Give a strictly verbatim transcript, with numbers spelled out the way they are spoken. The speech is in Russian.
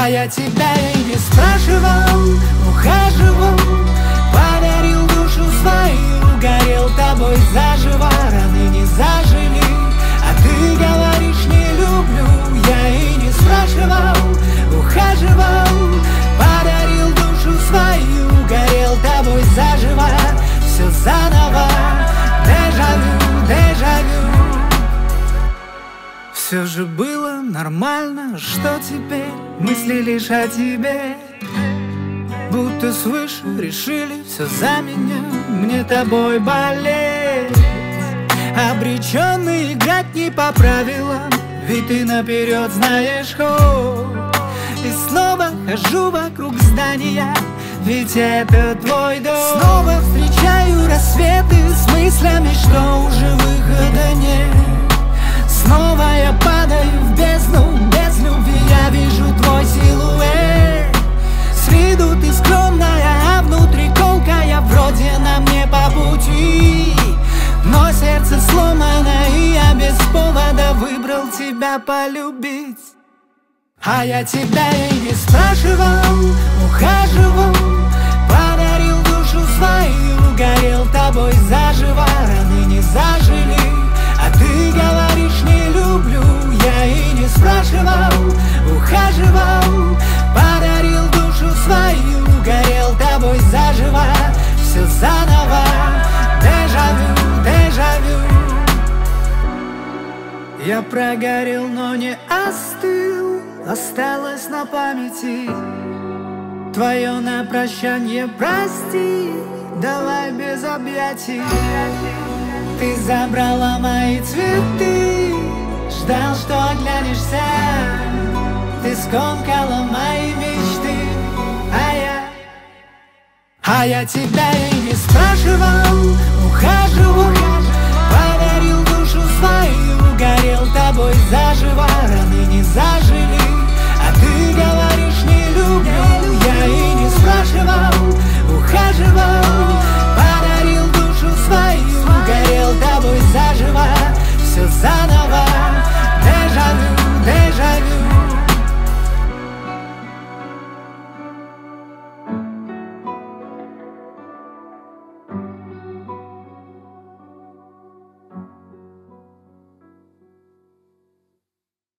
А я тебя и не спрашивал, ухаживал, подарил душу свою, горел тобой заживо, раны не зажили. А ты говоришь, не люблю, я и не спрашивал, ухаживал, подарил душу свою, горел тобой заживо, все заново, дежавю, дежавю. Все же было нормально, что теперь мысли лишь о тебе, будто свыше решили все за меня, мне тобой болеть. Обреченный играть не по правилам, ведь ты наперед знаешь ход. И снова хожу вокруг здания, ведь это твой дом. Снова встречаю рассветы с мыслями, что уже выхода нет. Снова я падаю в бездну, без любви я вижу твой силуэт. С виду ты скромная, а внутри колкая, вроде нам не по пути. Но сердце сломано, и я без повода выбрал тебя полюбить. А я тебя и не спрашивал, ухаживал, подарил душу свою, горел тобой заживо, раны не зажили. А ты говоришь, не люблю, я и не спрашивал, ухаживал, подарил душу свою, горел тобой заживо, все заново, дежавю, дежавю. Я прогорел, но не остыл, осталось на памяти твое на прощанье, прости, давай без объятий. Ты забрала мои цветы, ждал, что оглянешься. Ты скомкала мои мечты, а я А я тебя и не спрашивал, ухаживал,